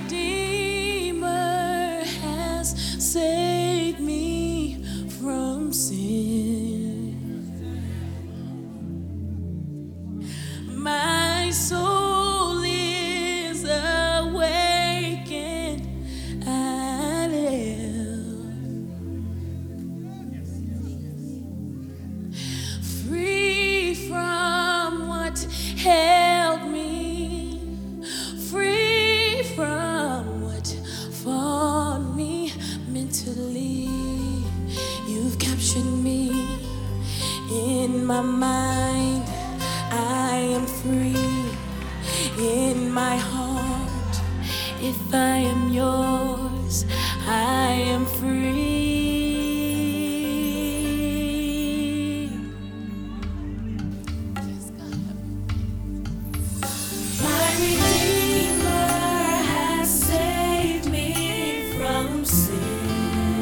Redeemer has saved me from sin. My soul is awakened. I live free from what held me, free from what fought me mentally. You've captured me in my mind. I am free in my heart. If I am yours, I am free. My Redeemer has saved me from sin.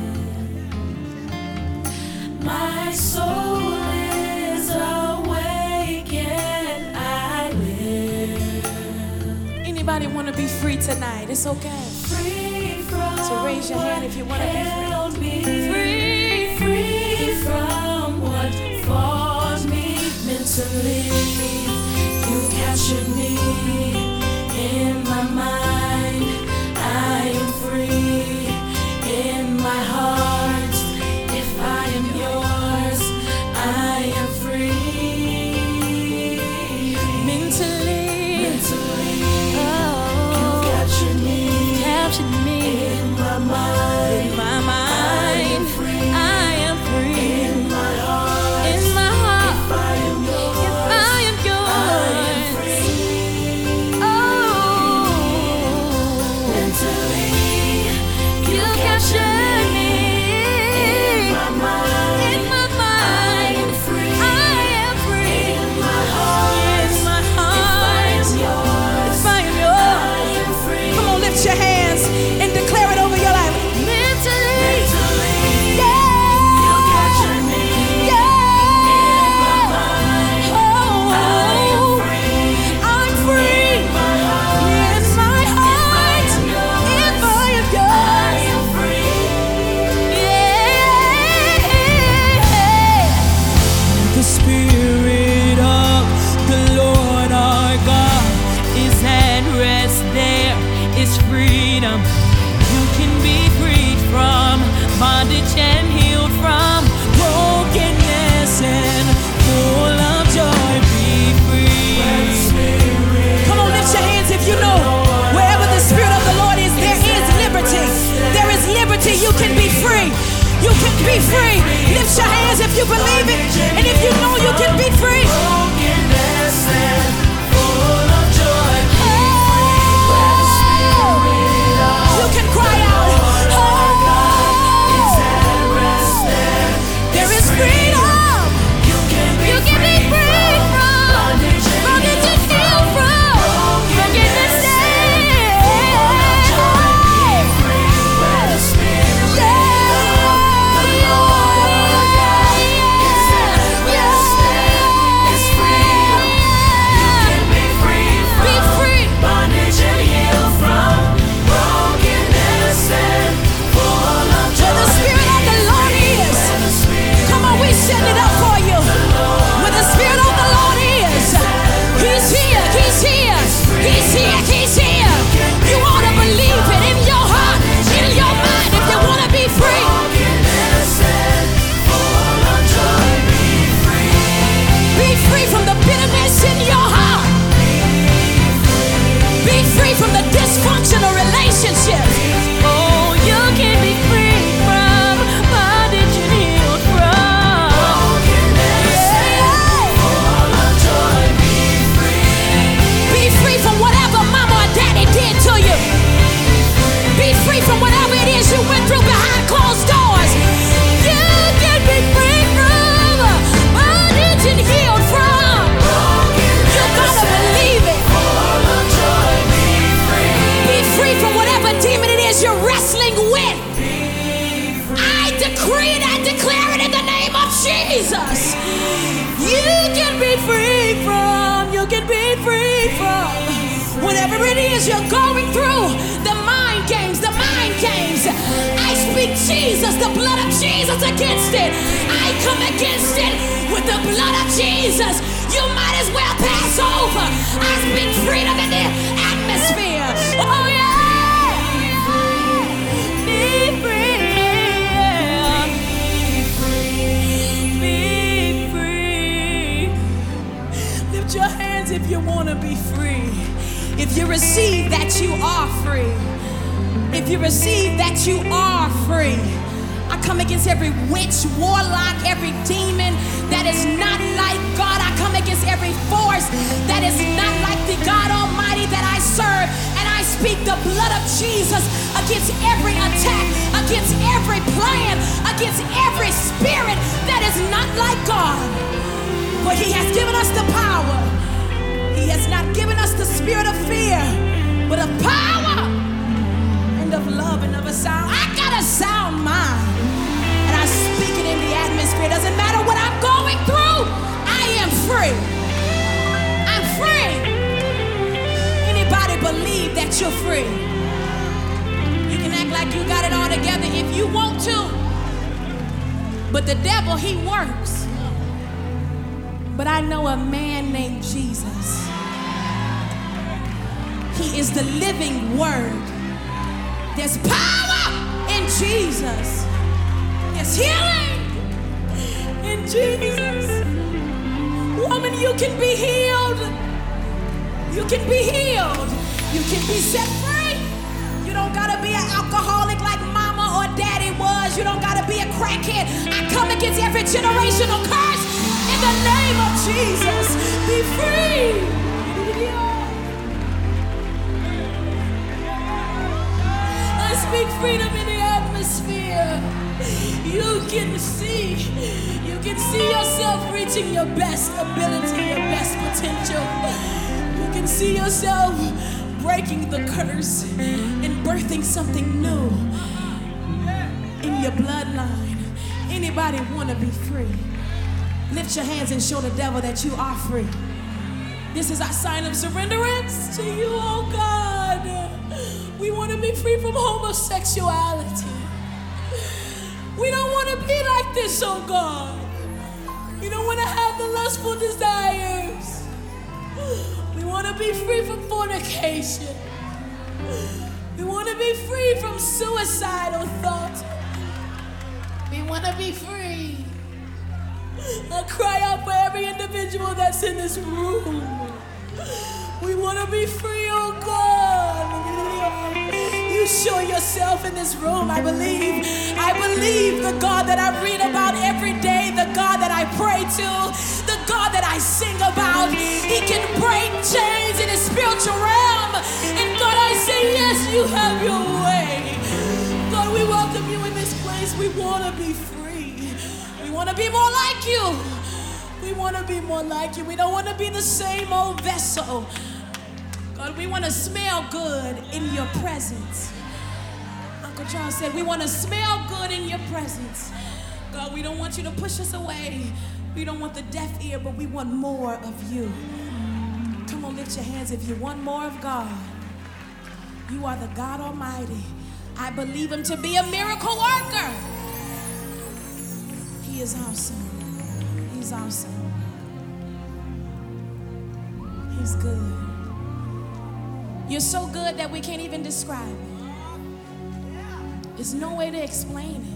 My soul is awakened. I live. Anybody want to be free tonight? It's okay. Free from so raise your hand if you want to be free. Free from what fought me mentally. You've captured me in my mind. I am free in my heart. If I am yours, I am free. Mentally, oh, you've captured me in my mind. In my mind, I am free. In my heart, if I am yours, I am free. Oh, mentally, you captured me in my mind. In my mind, I am free. In my heart, if I am yours, I am free. Come on, lift your hands and declare it over your life. Mentally, yeah, you captured me in my mind. Oh, I am free. I'm free in my heart. If I am yours, I am free. Yeah. The Spirit of the Lord our God is at rest. There is freedom. You can be freed from bondage and healed from brokenness and full of joy. Be free. Come on, lift your hands if you know wherever the Spirit of the Lord is, there is liberty. There is liberty. You can be free. You can be free. Lift your hands if you believe it. And if you know you can be free. You can cry out. There is freedom. You can be free from bondage and healed from brokenness. Set it up for you. Where the Spirit of the Lord is, He's here, He's here, He's here, He's here. You ought to believe it in your heart, in your mind, if you want to be free. Be free from the bitterness in your heart. Be free from the dysfunctional relationships. Oh, you can be free from bondage and healed from. Be free from whatever mama or daddy did to you. Be free from whatever it is you went through behind closed doors. You can be free from bondage and healed from. You gotta believe it. Be free from whatever demon it is you're wrestling with. I decree it, I declare it in the name of Jesus. You can be free from. You can be free from. Whatever it is you're going through, the mind games, I speak Jesus, the blood of Jesus against it. I come against it with the blood of Jesus. You might as well pass over. I speak freedom in the atmosphere. Oh yeah. Be free. Be free. Lift your hands if you want to be free. If you receive that, you are free. If you receive that, you are free. I come against every witch, warlock, every demon that is not like God. I come against every force that is not like the God Almighty that I serve. And I speak the blood of Jesus against every attack, against every plan, against every spirit that is not like God. For He has given us the power. He has not given us the spirit of fear, but of power and of love and of a sound. I got a sound mind, and I speak it in the atmosphere. It doesn't matter what I'm going through. I am free. I'm free. Anybody believe that you're free? You can act like you got it all together if you want to, but the devil, he works. But I know a man named Jesus. He is the living word. There's power in Jesus. There's healing in Jesus. Woman, you can be healed. You can be healed. You can be set free. You don't gotta be an alcoholic like mama or daddy was. You don't gotta be a crackhead. I come against every generational curse in the name of Jesus. Be free. Speak freedom in the atmosphere. You can see yourself reaching your best ability, your best potential. You can see yourself breaking the curse and birthing something new in your bloodline. Anybody want to be free? Lift your hands and show the devil that you are free. This is our sign of surrenderance to you, oh God. We want to be free from homosexuality. We don't want to be like this, oh God. We don't want to have the lustful desires. We want to be free from fornication. We want to be free from suicidal thoughts. We want to be free. I cry out for every individual that's in this room. We want to be free, oh God. You show yourself in this room. I believe the God that I read about every day, the God that I pray to, the God that I sing about, He can break chains in the spiritual realm. And God, I say, yes, you have your way. God, we welcome you in this place. We want to be free. We want to be more like you. We want to be more like you. We don't want to be the same old vessel. God, we want to smell good in your presence. Uncle John said, we want to smell good in your presence. God, we don't want you to push us away. We don't want the deaf ear, but we want more of you. Come on, lift your hands if you want more of God. You are the God Almighty. I believe Him to be a miracle worker. He is awesome. He's awesome. He's good. You're so good that we can't even describe it. There's no way to explain it.